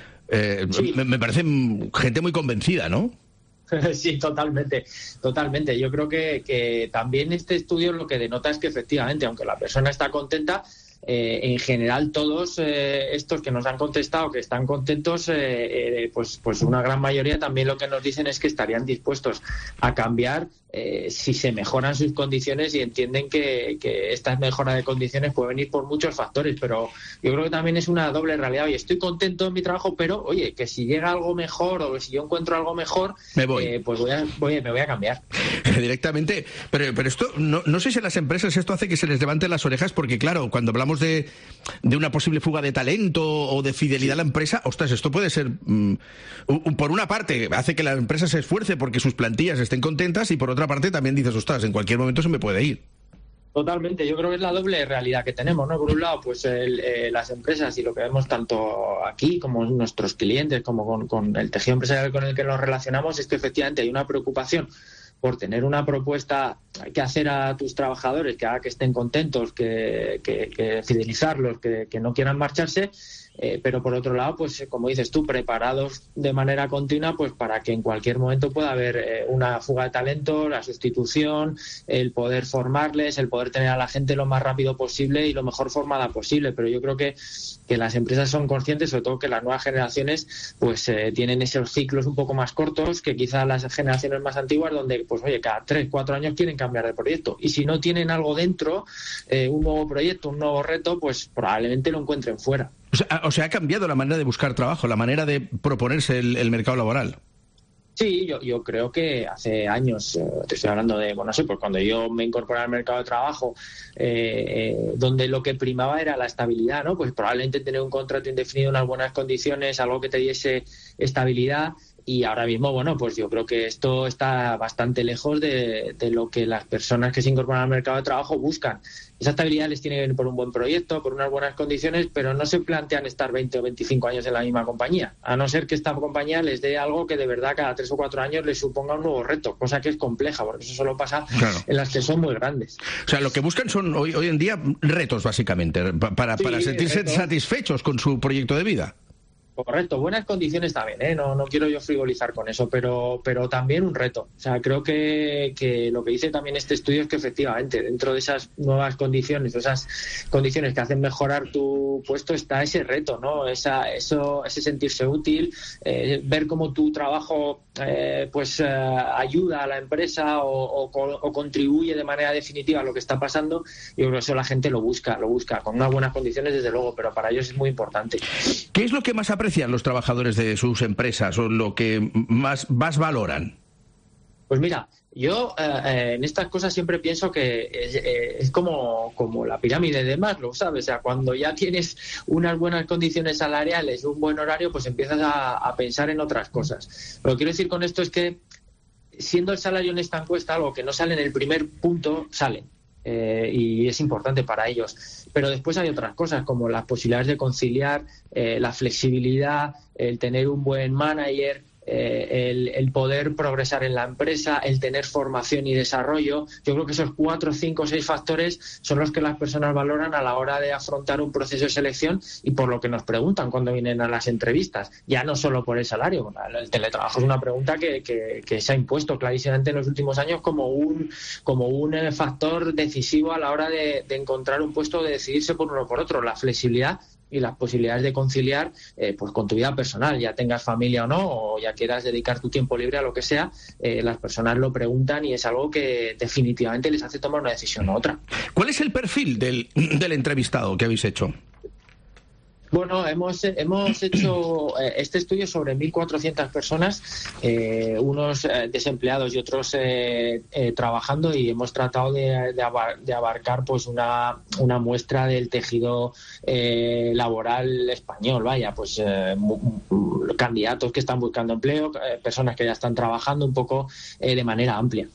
Sí. Me parece gente muy convencida, ¿no? Sí, totalmente. Yo creo que también este estudio lo que denota es que efectivamente, aunque la persona está contenta, en general todos estos que nos han contestado que están contentos, pues una gran mayoría también lo que nos dicen es que estarían dispuestos a cambiar si se mejoran sus condiciones y entienden que esta mejora de condiciones puede venir por muchos factores, pero yo creo que también es una doble realidad. Oye, estoy contento en mi trabajo, pero oye, que si llega algo mejor o que si yo encuentro algo mejor, pues me voy a cambiar. Directamente, pero esto, no sé si a las empresas esto hace que se les levanten las orejas, porque claro, cuando hablamos de una posible fuga de talento o de fidelidad a la empresa, ostras, esto puede ser, por una parte, hace que la empresa se esfuerce porque sus plantillas estén contentas, y por otra parte también dices, ostras, en cualquier momento se me puede ir. Totalmente, yo creo que es la doble realidad que tenemos, ¿no? Por un lado, pues las empresas y lo que vemos tanto aquí como nuestros clientes, como con el tejido empresarial con el que nos relacionamos, es que efectivamente hay una preocupación por tener una propuesta que hacer a tus trabajadores, que haga que estén contentos, que fidelizarlos, que no quieran marcharse. Pero por otro lado, pues como dices tú, preparados de manera continua pues para que en cualquier momento pueda haber una fuga de talento, la sustitución, el poder formarles, el poder tener a la gente lo más rápido posible y lo mejor formada posible. Pero yo creo que las empresas son conscientes, sobre todo que las nuevas generaciones pues tienen esos ciclos un poco más cortos que quizás las generaciones más antiguas, donde pues oye, cada 3-4 años quieren cambiar de proyecto, y si no tienen algo dentro, un nuevo proyecto, un nuevo reto, pues probablemente lo encuentren fuera. O sea, ha cambiado la manera de buscar trabajo, la manera de proponerse el mercado laboral. Sí, yo creo que hace años, te estoy hablando de, bueno, no sé, pues cuando yo me incorporé al mercado de trabajo, donde lo que primaba era la estabilidad, ¿no? Pues probablemente tener un contrato indefinido en unas buenas condiciones, algo que te diese estabilidad. Y ahora mismo, bueno, pues yo creo que esto está bastante lejos de lo que las personas que se incorporan al mercado de trabajo buscan. Esa estabilidad les tiene que venir por un buen proyecto, por unas buenas condiciones, pero no se plantean estar 20 o 25 años en la misma compañía, a no ser que esta compañía les dé algo que de verdad cada 3 o 4 años les suponga un nuevo reto, cosa que es compleja, porque eso solo pasa en las que son muy grandes. O sea, lo que buscan son hoy en día retos, básicamente, para sentirse satisfechos con su proyecto de vida. Correcto, buenas condiciones también, no quiero yo frivolizar con eso, pero también un reto. O sea, creo que lo que dice también este estudio es que efectivamente dentro de esas nuevas condiciones, esas condiciones que hacen mejorar tu puesto, está ese reto, ¿no? Ese sentirse útil, ver cómo tu trabajo ayuda a la empresa o contribuye de manera definitiva a lo que está pasando. Yo creo que eso la gente lo busca con unas buenas condiciones, desde luego, pero para ellos es muy importante. ¿Qué es lo que más aprecian los trabajadores de sus empresas o lo que más valoran? Pues mira, yo en estas cosas siempre pienso que es como la pirámide de Maslow, ¿sabes? O sea, cuando ya tienes unas buenas condiciones salariales, un buen horario, pues empiezas a pensar en otras cosas. Lo que quiero decir con esto es que, siendo el salario en esta encuesta algo que no sale en el primer punto, sale. Y es importante para ellos. Pero después hay otras cosas, como las posibilidades de conciliar, la flexibilidad, el tener un buen manager, el poder progresar en la empresa, el tener formación y desarrollo. Yo creo que esos 4, 5, 6 factores son los que las personas valoran a la hora de afrontar un proceso de selección y por lo que nos preguntan cuando vienen a las entrevistas. Ya no solo por el salario. El teletrabajo es una pregunta que se ha impuesto clarísimamente en los últimos años como un factor decisivo a la hora de encontrar un puesto, de decidirse por uno o por otro. La flexibilidad y las posibilidades de conciliar pues con tu vida personal, ya tengas familia o no, o ya quieras dedicar tu tiempo libre a lo que sea, las personas lo preguntan y es algo que definitivamente les hace tomar una decisión u otra. ¿Cuál es el perfil del entrevistado que habéis hecho? Bueno, hemos hecho este estudio sobre 1.400 personas, unos desempleados y otros trabajando, y hemos tratado de abarcar pues una muestra del tejido laboral español, pues candidatos que están buscando empleo, personas que ya están trabajando, un poco de manera amplia.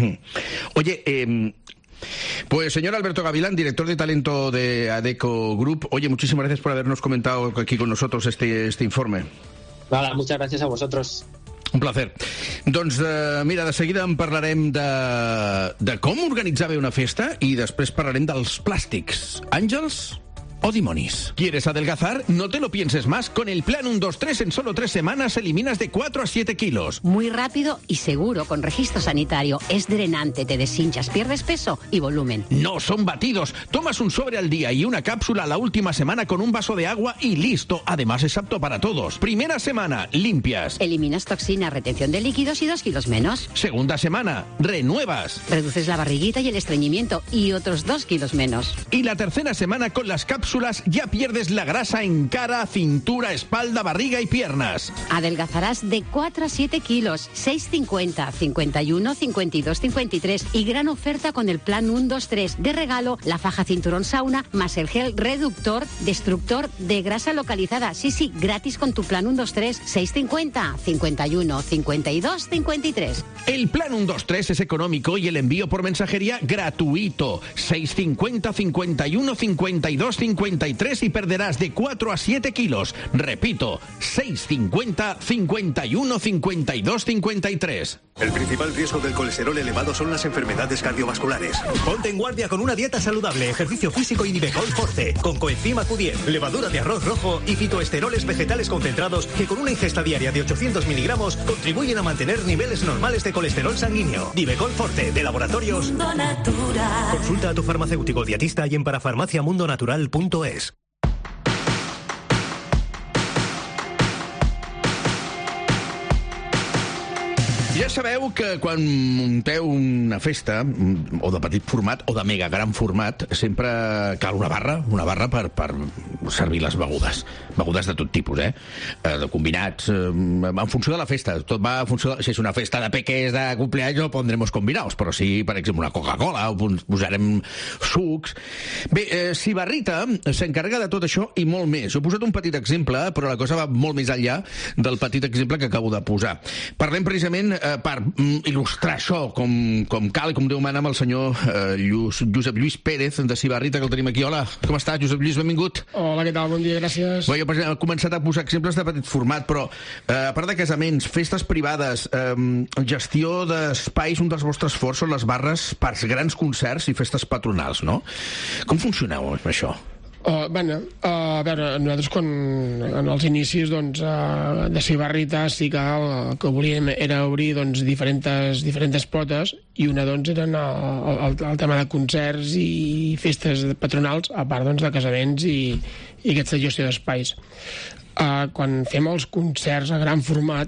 Oye, pues señor Alberto Gavilán, director de talento de Adecco Group, oye, muchísimas gracias por habernos comentado aquí con nosotros este informe. Vale, muchas gracias a vosotros. Un placer. Doncs, mira, de seguida en parlarem de com organitzar bé una festa i després parlarem dels plàstics. Àngels o dimonis. ¿Quieres adelgazar? No te lo pienses más. Con el plan 1-2-3 en solo 3 semanas eliminas de 4 a 7 kilos. Muy rápido y seguro, con registro sanitario. Es drenante, te deshinchas, pierdes peso y volumen. No, son batidos. Tomas un sobre al día y una cápsula la última semana con un vaso de agua y listo. Además es apto para todos. Primera semana, limpias. Eliminas toxinas, retención de líquidos y 2 kilos menos. Segunda semana, renuevas. Reduces la barriguita y el estreñimiento y otros 2 kilos menos. Y la tercera semana con las cápsulas cápsulas ya pierdes la grasa en cara, cintura, espalda, barriga y piernas. Adelgazarás de 4 a 7 kilos, 6,50, 51, 52, 53 y gran oferta con el plan 1, 2, 3. De regalo, la faja cinturón sauna más el gel reductor, destructor de grasa localizada. Sí, gratis con tu plan 1, 2, 3, 6,50, 51, 52, 53. El plan 1, 2, 3 es económico y el envío por mensajería gratuito. 6,50, 51, 52, 53 y perderás de 4 a 7 kilos. Repito, 6,50, 51, 52, 53. El principal riesgo del colesterol elevado son las enfermedades cardiovasculares. Ponte en guardia con una dieta saludable, ejercicio físico y Divecol Forte, con coenzima Q10, levadura de arroz rojo y fitoesteroles vegetales concentrados que con una ingesta diaria de 800 miligramos contribuyen a mantener niveles normales de colesterol sanguíneo. Divecol Forte, de Laboratorios Mundo Natural. Consulta a tu farmacéutico dietista y en parafarmaciamundonatural.es. Ja sabeu que quan munteu una festa, o de petit format o de mega gran format, sempre cal una barra per servir les begudes. Begudes de tot tipus, de combinats, en funció de la festa. Tot va en funció de... Si és una festa de peques de cumpleaños, no pondremos combinados, però si, per exemple, una Coca-Cola, o posarem sucs... Bé, Sibarrita s'encarrega de tot això i molt més. He posat un petit exemple, però la cosa va molt més enllà del petit exemple que acabo de posar. Parlem precisament per il·lustrar això com cal i com Déu mana amb el senyor Josep Lluís Pérez de Sibarrita, que el tenim aquí. Hola, com està, Josep Lluís? Benvingut. Hola, què tal? Bon dia, gràcies. Bé, jo he començat a posar exemples de petit format, però a part de casaments, festes privades, gestió d'espais, un dels vostres forts són les barres per grans concerts i festes patronals, no? Com funcioneu amb això? A veure, nosaltres quan en els inicis de Sibarrita sí que el que volíem era obrir diferents potes, i una eren el tema de concerts i festes patronals, a part de casaments i aquesta gestió d'espais. Quan fem els concerts a gran format,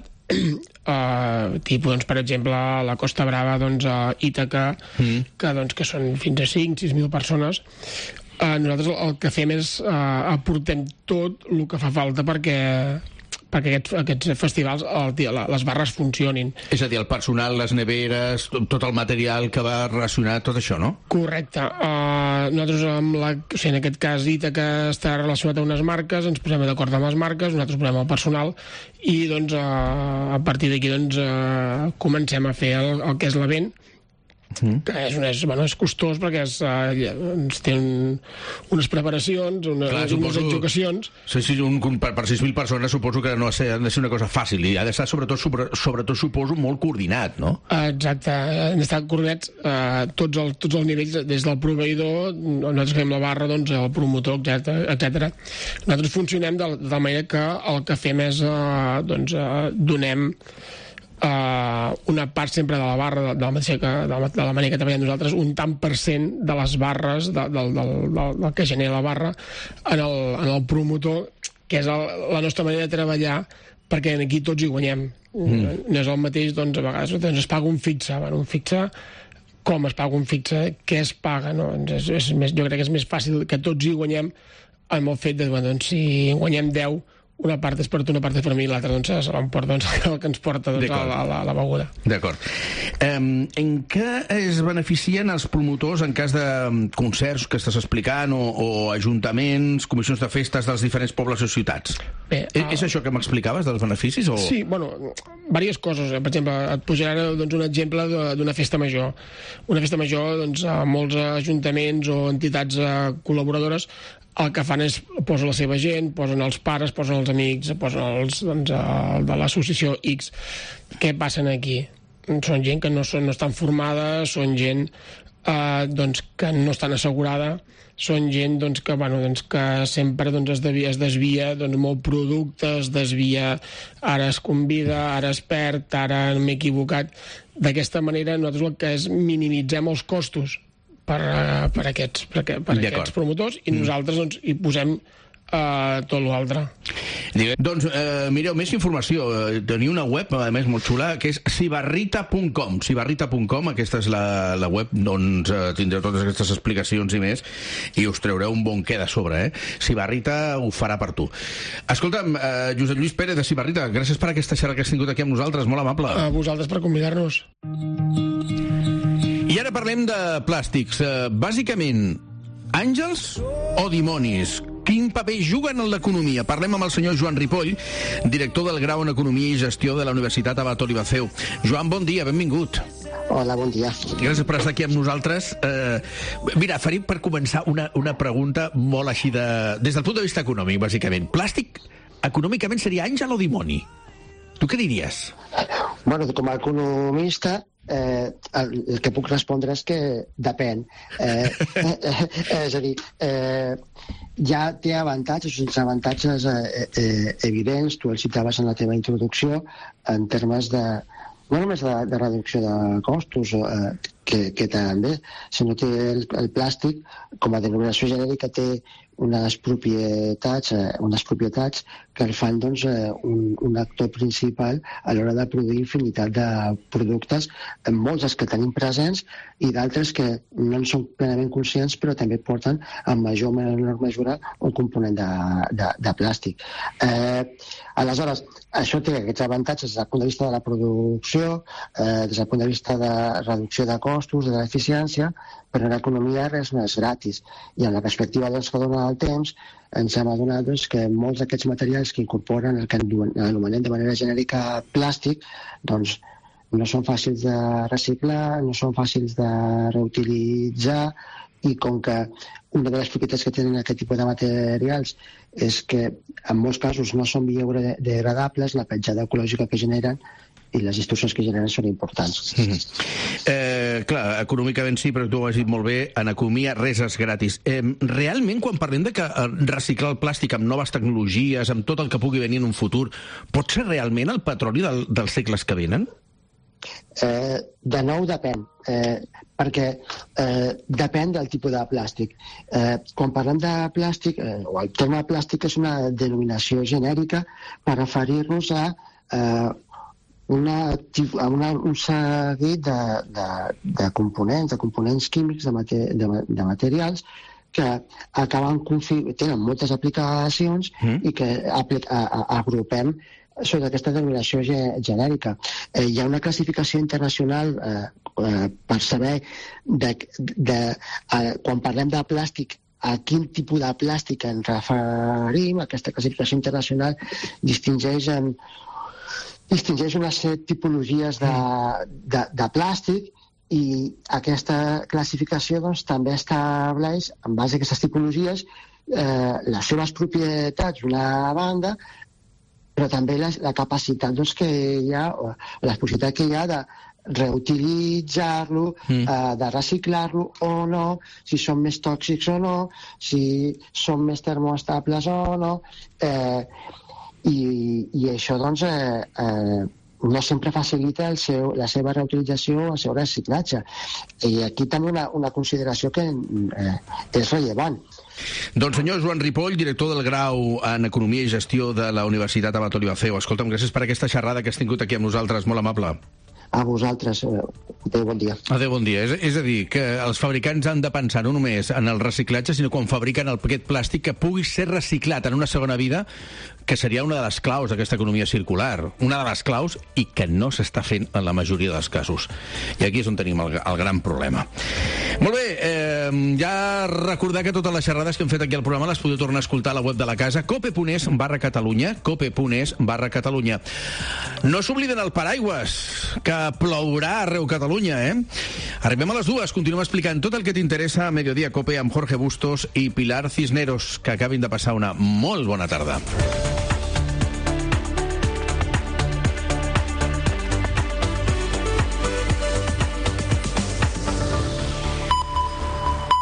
tipus, per exemple, a la Costa Brava, a Ítaca, que són fins a 5.000-6.000 persones, nosaltres el que fem és aportem tot el que fa falta perquè aquests festivals, les barres funcionin. És a dir, el personal, les neveres, tot el material que va relacionat, tot això, no? Correcte. Nosaltres, en aquest cas, Ítaca està relacionat a unes marques, ens posem d'acord amb les marques, nosaltres posem el personal i a partir d'aquí comencem a fer el que és l'event, que és costós perquè té unes preparacions, unes execucions. Sí, per 6.000 persones suposo que no ha de ser una cosa fàcil i ha d'estar sobretot suposo molt coordinat, no? Exacte, han d'estar coordinats tots els nivells, des del proveïdor, nosaltres fem la barra, el promotor, etc. Nosaltres funcionem de la manera que el que fem és donem una part sempre de la barra, de la manera que treballem nosaltres, un tant per cent de les barres del que genera la barra en el promotor, que és la nostra manera de treballar, perquè aquí tots hi guanyem. No és el mateix, a vegades es paga un fixe, com es paga un fixe, què es paga, no? Jo crec que és més fàcil que tots hi guanyem amb el fet de, si guanyem 10, una part és per tu, una part és per mi, i l'altra se l'emporta el que ens porta la beguda. D'acord. En què es beneficien els promotors en cas de concerts que estàs explicant o ajuntaments, comissions de festes dels diferents pobles o ciutats? Bé, és això que m'explicaves dels beneficis? Sí, diverses coses. Per exemple, et posaré un exemple d'una festa major. Una festa major, molts ajuntaments o entitats col·laboradores el que fan és posen la seva gent, posen els pares, posen els amics, posen els de l'associació X. Què passen aquí? Són gent que no estan formada, són gent que no estan assegurada, són gent que sempre es desvia molt producte, es desvia, ara es convida, ara es perd, ara m'he equivocat. D'aquesta manera nosaltres el que és minimitzem els costos per aquests promotors i nosaltres hi posem tot l'altre. Doncs, mireu, més informació. Teniu una web, a més, molt xula, que és sibarrita.com. Sibarrita.com, aquesta és la web, doncs tindreu totes aquestes explicacions i més, i us treureu un bon què de sobre, Sibarrita ho farà per tu. Escolta'm, Josep Lluís Pérez de Sibarrita, gràcies per aquesta xerrada que has tingut aquí amb nosaltres, molt amable. A vosaltres per convidar-nos. I ara parlem de plàstics. Bàsicament, àngels o dimonis? Quin paper juguen en l'economia? Parlem amb el senyor Joan Ripoll, director del grau en Economia i Gestió de la Universitat Abat Olivaceu. Joan, bon dia, benvingut. Hola, bon dia. Gràcies per estar aquí amb nosaltres. Mira, faríem per començar una pregunta molt així des del punt de vista econòmic, bàsicament. Plàstic, econòmicament, seria àngel o dimoni? Tu què diries? Bueno, com a economista, el que puc respondre és que depèn. És a dir, ja té avantatges, uns avantatges evidents, tu els citaves en la teva introducció, en termes de no només de reducció de costos, que també, sinó que el plàstic, com a denominació genèrica, té unes propietats que el fan un actor principal a l'hora de produir infinitat de productes, molts dels que tenim presents i d'altres que no en som plenament conscients, però també porten en major o menor mesura un component de plàstic. Aleshores, això té aquests avantatges des del punt de vista de la producció, des del punt de vista de reducció de costos, de l'eficiència, però en l'economia res no és gratis. I en la perspectiva que dona el temps, ens hem adonat que molts d'aquests materials que incorporen el que anomenem de manera genèrica plàstic, doncs no són fàcils de reciclar, no són fàcils de reutilitzar, i com que una de les propietats que tenen aquest tipus de materials és que en molts casos no són biodegradables, la petjada ecològica que generen i les distorsions que generen són importants. Clar, econòmicament sí, però tu ho has dit molt bé, en economia res és gratis. Realment, quan parlem de que reciclar el plàstic amb noves tecnologies, amb tot el que pugui venir en un futur, pot ser realment el petroli dels segles que venen? De nou depèn, perquè depèn del tipus de plàstic. Quan parlem de plàstic, o el terme plàstic és una denominació genèrica per referir-nos a un seguit de components químics, de materials que tenen moltes aplicacions i que agrupem sota aquesta denominació genèrica. Hi ha una classificació internacional per saber quan parlem de plàstic a quin tipus de plàstic ens referim. Aquesta classificació internacional distingeix unes 7 tipologies de plàstic i aquesta classificació també estableix, en base a aquestes tipologies, les seves propietats d'una banda, però també la capacitat que hi ha, la possibilitat que hi ha de reutilitzar-lo, de reciclar-lo o no, si són més tòxics o no, si són més termoestables o no, i això no sempre facilita la seva reutilització o el seu reciclatge. I aquí també una consideració que és rellevant. Doncs senyor Joan Ripoll, director del grau en Economia i Gestió de la Universitat Abat Olivaceu. Escolta'm, gràcies per aquesta xerrada que has tingut aquí amb nosaltres, molt amable. A vosaltres. Adéu, bon dia. Adéu, bon dia. És a dir, que els fabricants han de pensar no només en el reciclatge, sinó quan fabriquen aquest plàstic que pugui ser reciclat en una segona vida, que seria una de les claus d'aquesta economia circular. Una de les claus i que no s'està fent en la majoria dels casos. I aquí és on tenim el gran problema. Molt bé, ja recordar que totes les xerrades que hem fet aquí al programa les podeu tornar a escoltar a la web de la casa, cope.es/Catalunya, cope.es/Catalunya. No s'obliden el paraigües, que plourà arreu Catalunya, Arribem a les 2, continuem explicant tot el que t'interessa a Mediodía Cope amb Jorge Bustos i Pilar Cisneros, que acabin de passar una molt bona tarda.